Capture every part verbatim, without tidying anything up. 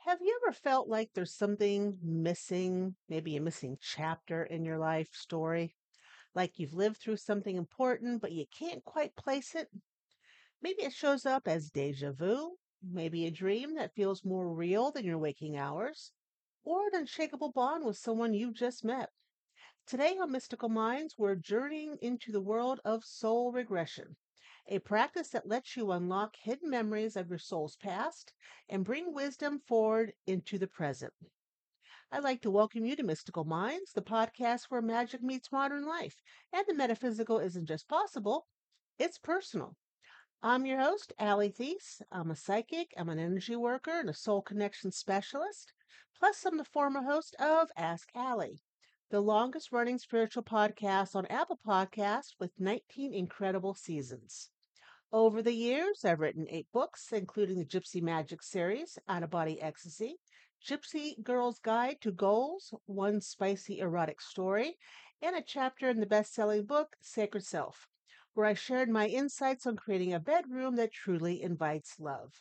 Have you ever felt like there's something missing, maybe a missing chapter in your life story? Like you've lived through something important, but you can't quite place it? Maybe it shows up as deja vu, maybe a dream that feels more real than your waking hours, or an unshakable bond with someone you just met. Today on Mystical Minds, we're journeying into the world of soul regression, a practice that lets you unlock hidden memories of your soul's past and bring wisdom forward into the present. I'd like to welcome you to Mystical Minds, the podcast where magic meets modern life, and the metaphysical isn't just possible, it's personal. I'm your host, Allie Thies. I'm a psychic, I'm an energy worker, and a soul connection specialist. Plus, I'm the former host of Ask Allie, the longest running spiritual podcast on Apple Podcasts with nineteen incredible seasons. Over the years, I've written eight books, including the Gypsy Magic series, Out of Body Ecstasy, Gypsy Girl's Guide to Goals, One Spicy Erotic Story, and a chapter in the best selling book, Sacred Self, where I shared my insights on creating a bedroom that truly invites love.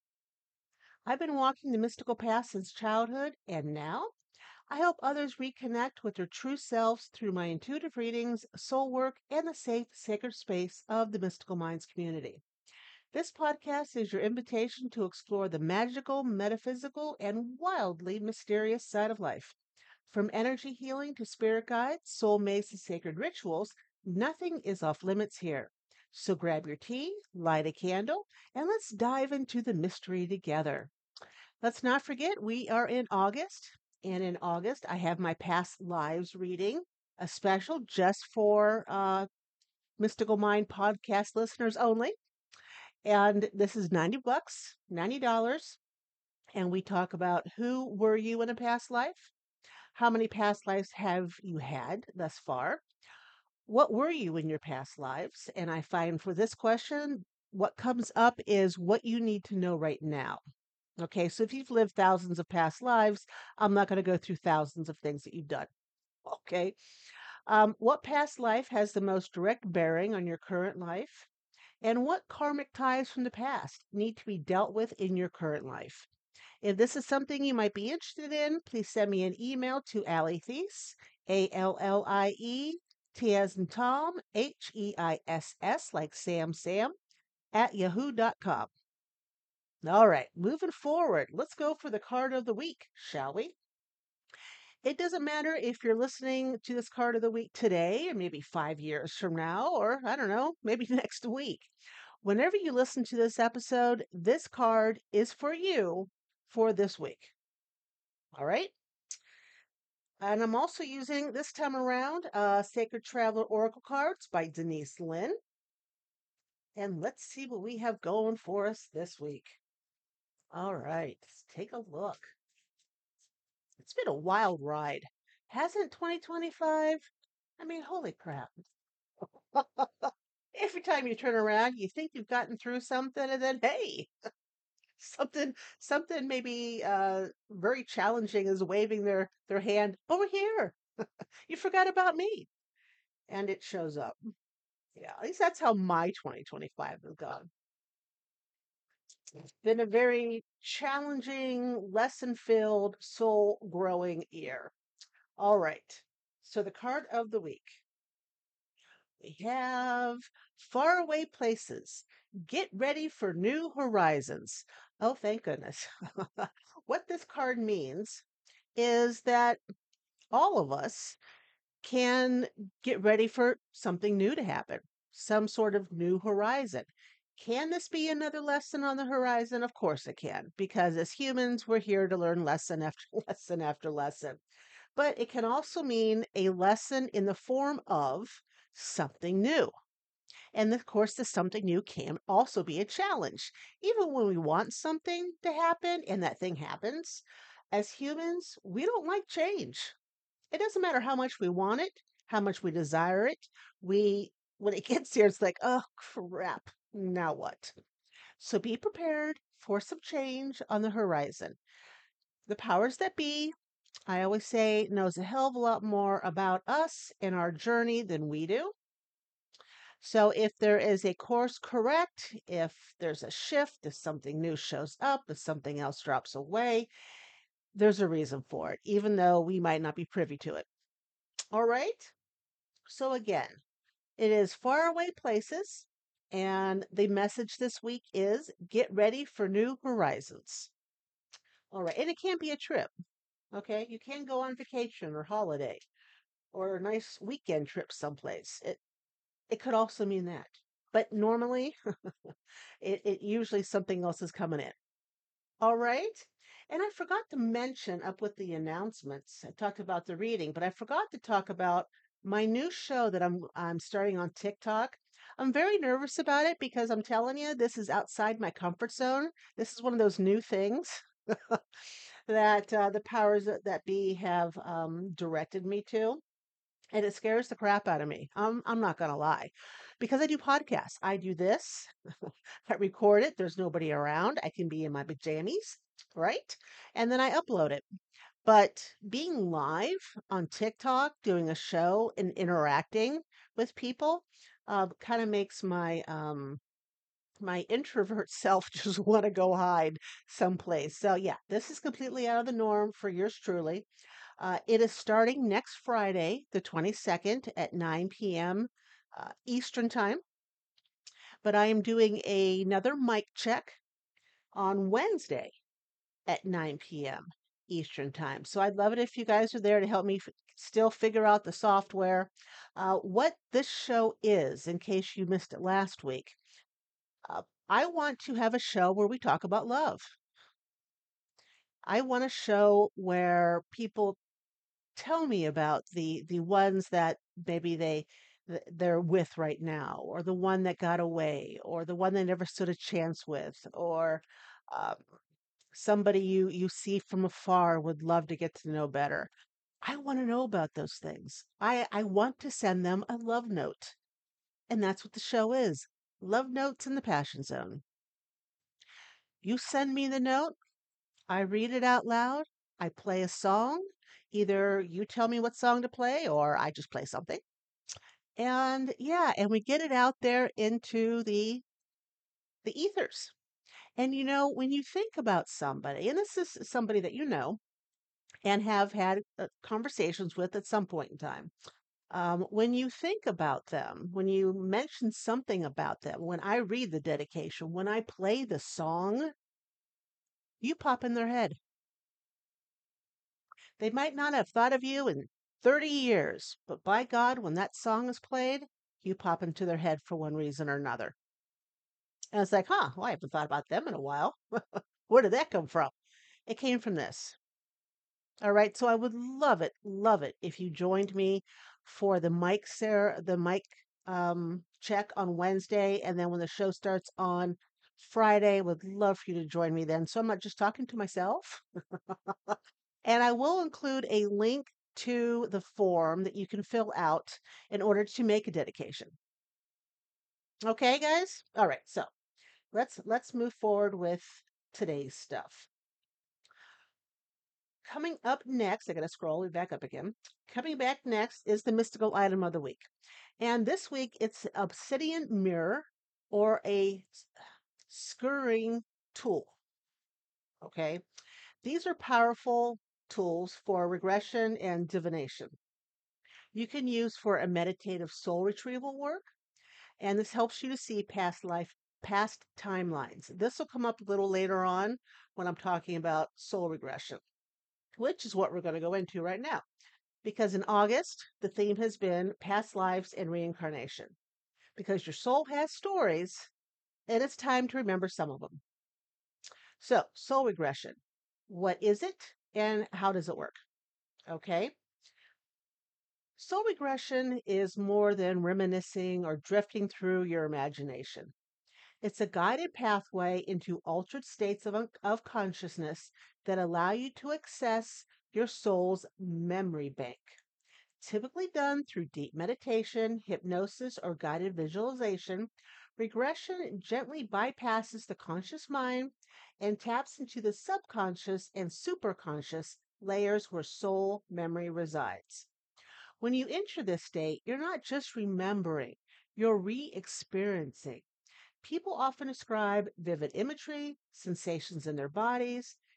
I've been walking the mystical path since childhood, and now I help others reconnect with their true selves through my intuitive readings, soul work, and the safe, sacred space of the Mystical Minds community. This podcast is your invitation to explore the magical, metaphysical, and wildly mysterious side of life. From energy healing to spirit guides, soul maze to sacred rituals, nothing is off limits here. So grab your tea, light a candle, and let's dive into the mystery together. Let's not forget, we are in August, and in August, I have my past lives reading, a special just for uh, Mystical Mind podcast listeners only. And this is ninety bucks, ninety dollars and we talk about who were you in a past life? How many past lives have you had thus far? What were you in your past lives? And I find for this question, what comes up is what you need to know right now. Okay, so if you've lived thousands of past lives, I'm not going to go through thousands of things that you've done. Okay, um, what past life has the most direct bearing on your current life? And what karmic ties from the past need to be dealt with in your current life? If this is something you might be interested in, please send me an email to Allie Thies, A L L I E, T as in Tom, H E I S S, like Sam Sam, at yahoo dot com. All right, moving forward, let's go for the card of the week, shall we? It doesn't matter if you're listening to this card of the week today, or maybe five years from now, or I don't know, maybe next week. Whenever you listen to this episode, this card is for you for this week. All right? And I'm also using this time around uh, Sacred Traveler Oracle cards by Denise Lynn. And let's see what we have going for us this week. All right, let's take a look. It's been a wild ride. Hasn't twenty twenty-five? I mean, holy crap. Every time you turn around, you think you've gotten through something, and then hey, something something maybe uh very challenging is waving their their hand over here. You forgot about me. And it shows up. Yeah, at least that's how my twenty twenty-five has gone. It's been a very challenging, lesson filled, soul growing year. All right. So the card of the week, we have faraway places. Get ready for new horizons. Oh, thank goodness. What this card means is that all of us can get ready for something new to happen, some sort of new horizon. Can this be another lesson on the horizon? Of course it can, because as humans, we're here to learn lesson after lesson after lesson. But it can also mean a lesson in the form of something new. And of course, the something new can also be a challenge. Even when we want something to happen and that thing happens, as humans, we don't like change. It doesn't matter how much we want it, how much we desire it. We, when it gets here, it's like, oh crap, now what? So be prepared for some change on the horizon. The powers that be, I always say, knows a hell of a lot more about us and our journey than we do. So if there is a course correct, if there's a shift, if something new shows up, if something else drops away, There's a reason for it, even though we might not be privy to it. All right. So, again, it is faraway places. And the message this week is get ready for new horizons. All right. And it can be a trip. Okay. You can go on vacation or holiday or a nice weekend trip someplace. It, it could also mean that. But normally, it, it usually something else is coming in. All right. And I forgot to mention up with the announcements. I talked about the reading, but I forgot to talk about my new show that I'm I'm starting on TikTok. I'm very nervous about it because I'm telling you, this is outside my comfort zone. This is one of those new things that uh, the powers that, that be have um, directed me to. And it scares the crap out of me. I'm, I'm not going to lie. Because I do podcasts. I do this. I record it. There's nobody around. I can be in my pajamas, right? And then I upload it. But being live on TikTok, doing a show and interacting with people, uh, kind of makes my um, my introvert self just want to go hide someplace. So yeah, this is completely out of the norm for yours truly. Uh, it is starting next Friday, the twenty-second at nine p m. Uh, Eastern Time, but I am doing another mic check on Wednesday at nine p m. Eastern Time. So I'd love it if you guys are there to help me f- still figure out the software. Uh, what this show is, in case you missed it last week, uh, I want to have a show where we talk about love. I want a show where people tell me about the the ones that maybe they th- they're with right now, or the one that got away, or the one they never stood a chance with, or um, somebody you you see from afar would love to get to know better. I want to know about those things. I I want to send them a love note, and that's what the show is. Love notes in the Passion Zone. You send me the note, I read it out loud, I play a song. Either you tell me what song to play or I just play something. And yeah, and we get it out there into the the ethers. And you know, when you think about somebody, and this is somebody that you know and have had uh, conversations with at some point in time, um, when you think about them, when you mention something about them, when I read the dedication, when I play the song, you pop in their head. They might not have thought of you in thirty years, but by God, when that song is played, you pop into their head for one reason or another. And it's like, huh, well, I haven't thought about them in a while. Where did that come from? It came from this. All right. So I would love it, love it if you joined me for the mic Sarah, the mic um, check on Wednesday, and then when the show starts on Friday, would love for you to join me then. So I'm not just talking to myself. And I will include a link to the form that you can fill out in order to make a dedication. Okay, guys? All right. So let's let's move forward with today's stuff. Coming up next, I gotta scroll back up again. Coming back next is the mystical item of the week. And this week it's obsidian mirror or a scurrying tool. Okay. These are powerful tools for regression and divination. You can use for a meditative soul retrieval work, and this helps you to see past life, past timelines. This will come up a little later on when I'm talking about soul regression, which is what we're going to go into right now. Because in August, the theme has been past lives and reincarnation. Because your soul has stories, and it's time to remember some of them. So, soul regression. What is it and how does it work? Okay. Soul regression is more than reminiscing or drifting through your imagination. It's a guided pathway into altered states of, un- of consciousness that allow you to access your soul's memory bank. Typically done through deep meditation, hypnosis, or guided visualization, regression gently bypasses the conscious mind and taps into the subconscious and superconscious layers where soul memory resides. When you enter this state, you're not just remembering, you're re experiencing. People often describe vivid imagery, sensations in their bodies,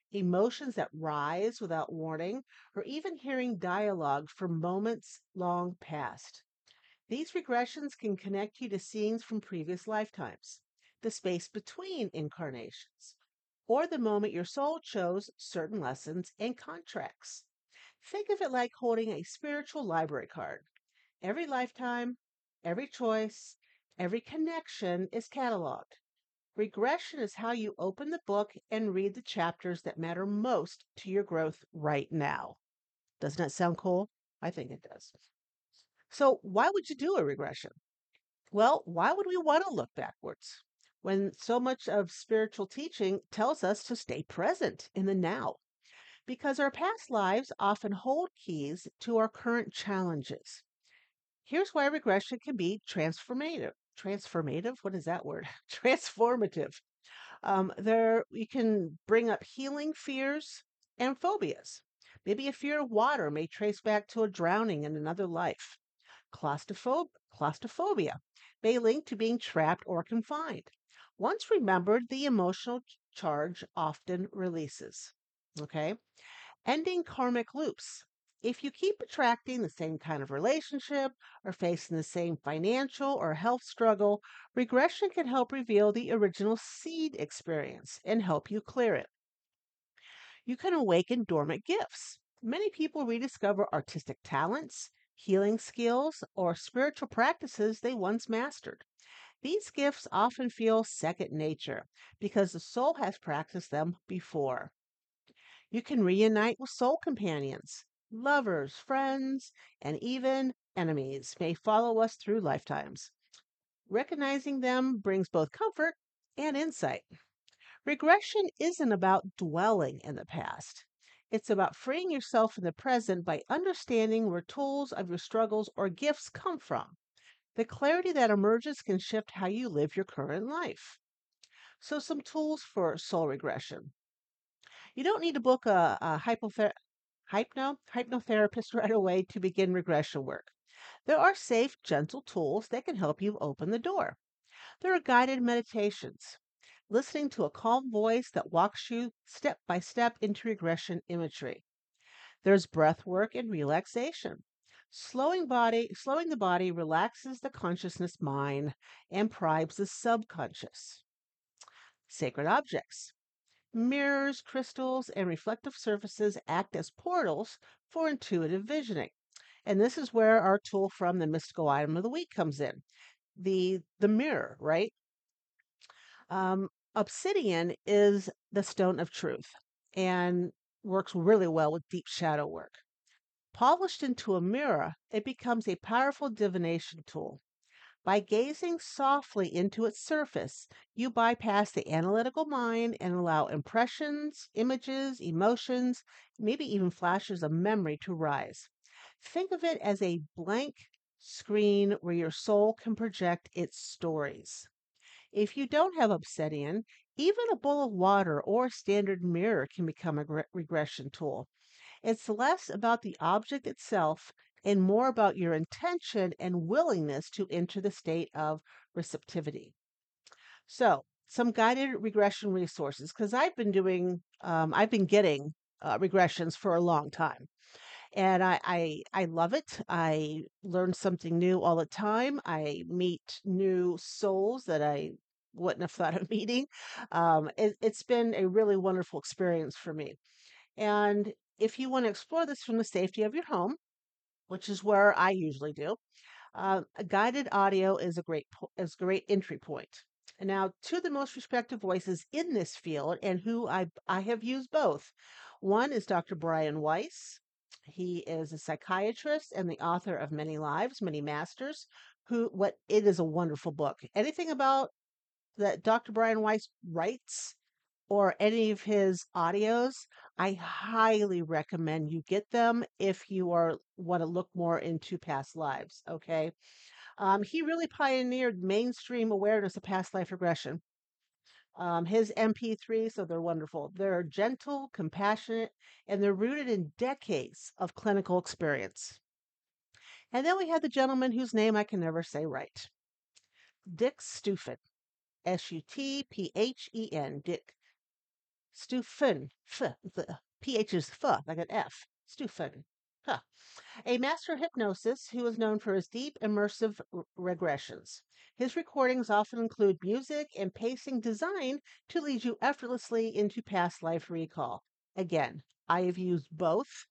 emotions that rise without warning, or even hearing dialogue from moments long past. These regressions can connect you to scenes from previous lifetimes, the space between incarnations, or the moment your soul chose certain lessons and contracts. Think of it like holding a spiritual library card. Every lifetime, every choice, every connection is cataloged. Regression is how you open the book and read the chapters that matter most to your growth right now. Doesn't that sound cool? I think it does. So, why would you do a regression? Well, why would we want to look backwards when so much of spiritual teaching tells us to stay present in the now? Because our past lives often hold keys to our current challenges. Here's why regression can be transformative. Transformative? What is that word? Transformative. Um, there, you can bring up healing fears and phobias. Maybe a fear of water may trace back to a drowning in another life. Claustrophob- claustrophobia may link to being trapped or confined. Once remembered, the emotional ch- charge often releases. Okay. Ending karmic loops. If you keep attracting the same kind of relationship or facing the same financial or health struggle, regression can help reveal the original seed experience and help you clear it. You can awaken dormant gifts. Many people rediscover artistic talents, healing skills, or spiritual practices they once mastered. These gifts often feel second nature because the soul has practiced them before. You can reunite with soul companions, lovers, friends, and even enemies may follow us through lifetimes. Recognizing them brings both comfort and insight. Regression isn't about dwelling in the past. It's about freeing yourself in the present by understanding where tools of your struggles or gifts come from. The clarity that emerges can shift how you live your current life. So, some tools for soul regression. You don't need to book a, a hypother- hypno hypnotherapist right away to begin regression work. There are safe, gentle tools that can help you open the door. There are guided meditations, listening to a calm voice that walks you step by step into regression imagery. There's breath work and relaxation. Slowing body, slowing the body relaxes the consciousness mind and primes the subconscious. Sacred objects. Mirrors, crystals, and reflective surfaces act as portals for intuitive visioning. And this is where our tool from the mystical item of the week comes in. The the mirror, right? Um, Obsidian is the stone of truth and works really well with deep shadow work. Polished into a mirror, it becomes a powerful divination tool. By gazing softly into its surface, you bypass the analytical mind and allow impressions, images, emotions, maybe even flashes of memory to rise. Think of it as a blank screen where your soul can project its stories. If you don't have obsidian, even a bowl of water or a standard mirror can become a gre- regression tool. It's less about the object itself and more about your intention and willingness to enter the state of receptivity. So, some guided regression resources, because I've been doing, um, I've been getting uh, regressions for a long time, and I, I I love it. I learn something new all the time. I meet new souls that I wouldn't have thought of meeting. Um, it, it's been a really wonderful experience for me. And if you want to explore this from the safety of your home, which is where I usually do, uh, a guided audio is a great po- is a great entry point. And now to the most respected voices in this field and who I I have used both. One is Doctor Brian Weiss. He is a psychiatrist and the author of Many Lives, Many Masters. Who what it is a wonderful book. Anything about that Doctor Brian Weiss writes or any of his audios, I highly recommend you get them if you are want to look more into past lives. Okay, um, he really pioneered mainstream awareness of past life regression. Um, his M P threes, so they're wonderful. They're gentle, compassionate, and they're rooted in decades of clinical experience. And then we have the gentleman whose name I can never say right, Dick Stuphen, S U T P H E N, Dick Steufen, f, the ph is f, like an F. Steufen. Huh. A master of hypnosis who is known for his deep, immersive r- regressions. His recordings often include music and pacing designed to lead you effortlessly into past life recall. Again, I have used both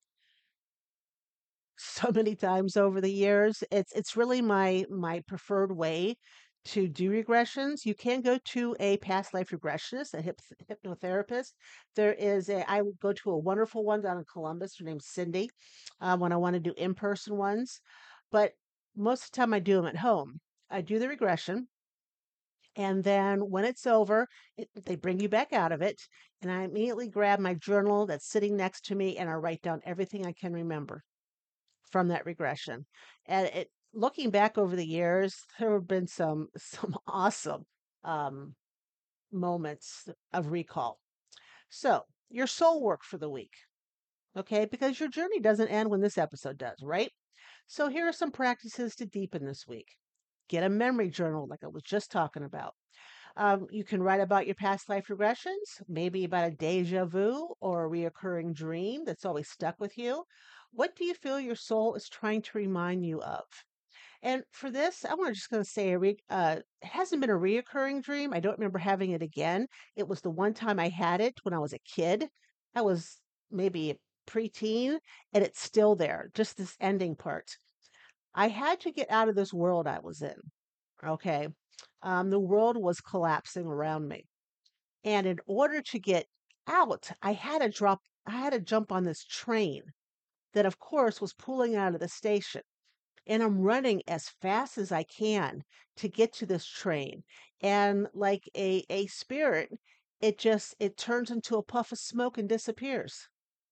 so many times over the years. It's it's really my my preferred way to do regressions. You can go to a past life regressionist, a hip, hypnotherapist. There is a I would go to a wonderful one down in Columbus. Her name's Cindy. Uh, when I want to do in person ones, but most of the time I do them at home. I do the regression. And then when it's over, it, they bring you back out of it. And I immediately grab my journal that's sitting next to me and I write down everything I can remember from that regression. And it looking back over the years, there have been some some awesome um, moments of recall. So your soul work for the week, okay? Because your journey doesn't end when this episode does, right? So here are some practices to deepen this week. Get a memory journal, like I was just talking about. Um, you can write about your past life regressions, maybe about a deja vu or a reoccurring dream that's always stuck with you. What do you feel your soul is trying to remind you of? And for this, I want to just going to say a re- uh, it hasn't been a reoccurring dream. I don't remember having it again. It was the one time I had it when I was a kid. I was maybe a preteen, and it's still there. Just this ending part. I had to get out of this world I was in. Okay. Um, the world was collapsing around me. And in order to get out, I had to drop, I had to jump on this train that, of course, was pulling out of the station. And I'm running as fast as I can to get to this train. And like a, a spirit, it just, it turns into a puff of smoke and disappears.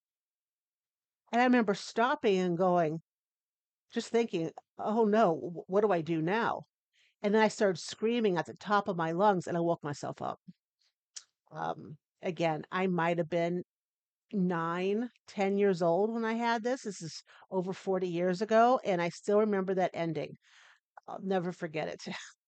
And I remember stopping and going, just thinking, oh no, wh- what do I do now? And then I started screaming at the top of my lungs and I woke myself up. Um, Again, I might have been nine, ten years old when I had this. This is over forty years ago, and I still remember that ending. I'll never forget it,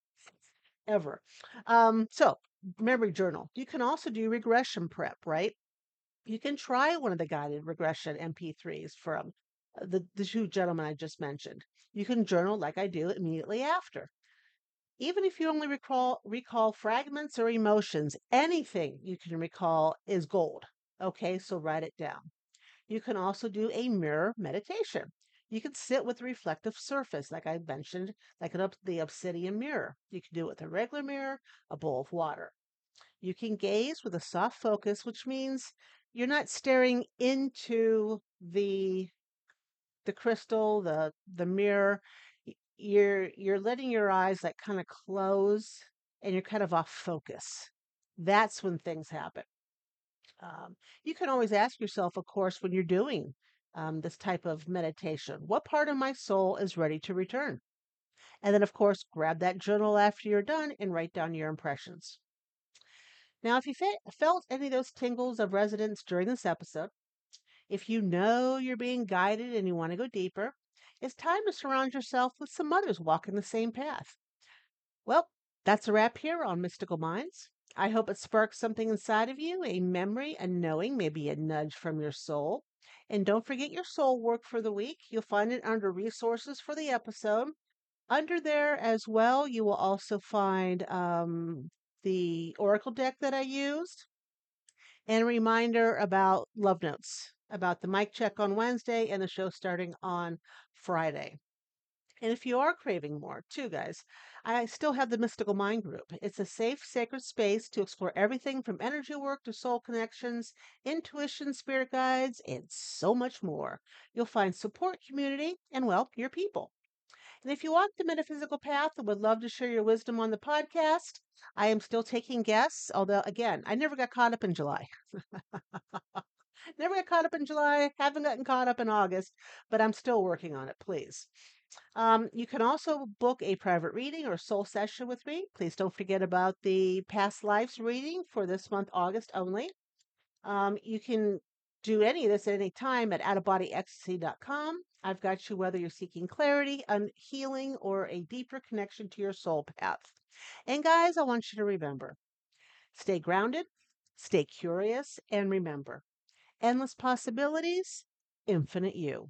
ever. Um, so, memory journal. You can also do regression prep, right? You can try one of the guided regression M P threes from uh, the, the two gentlemen I just mentioned. You can journal like I do immediately after. Even if you only recall recall fragments or emotions, anything you can recall is gold. Okay, so write it down. You can also do a mirror meditation. You can sit with a reflective surface, like I mentioned, like an, the obsidian mirror. You can do it with a regular mirror, a bowl of water. You can gaze with a soft focus, which means you're not staring into the the crystal, the the mirror. Y- You're you're letting your eyes like kind of close and you're kind of off focus. That's when things happen. Um, you can always ask yourself, of course, when you're doing um, this type of meditation, what part of my soul is ready to return? And then, of course, grab that journal after you're done and write down your impressions. Now, if you fe- felt any of those tingles of resonance during this episode, if you know you're being guided and you want to go deeper, it's time to surround yourself with some others walking the same path. Well, that's a wrap here on Mystical Minds. I hope it sparks something inside of you, a memory, a knowing, maybe a nudge from your soul. And don't forget your soul work for the week. You'll find it under resources for the episode. Under there as well, you will also find um, the Oracle deck that I used and a reminder about love notes, about the mic check on Wednesday and the show starting on Friday. And if you are craving more, too, guys, I still have the Mystical Mind Group. It's a safe, sacred space to explore everything from energy work to soul connections, intuition, spirit guides, and so much more. You'll find support, community, and, well, your people. And if you walk the metaphysical path and would love to share your wisdom on the podcast, I am still taking guests, although, again, I never got caught up in July. Never got caught up in July, haven't gotten caught up in August, but I'm still working on it, please. Um, you can also book a private reading or soul session with me. Please don't forget about the past lives reading for this month, August only. Um, you can do any of this at any time at out of body ecstasy dot com. I've got you whether you're seeking clarity, un- healing, or a deeper connection to your soul path. And guys, I want you to remember stay grounded, Stay curious and remember, endless possibilities, infinite you.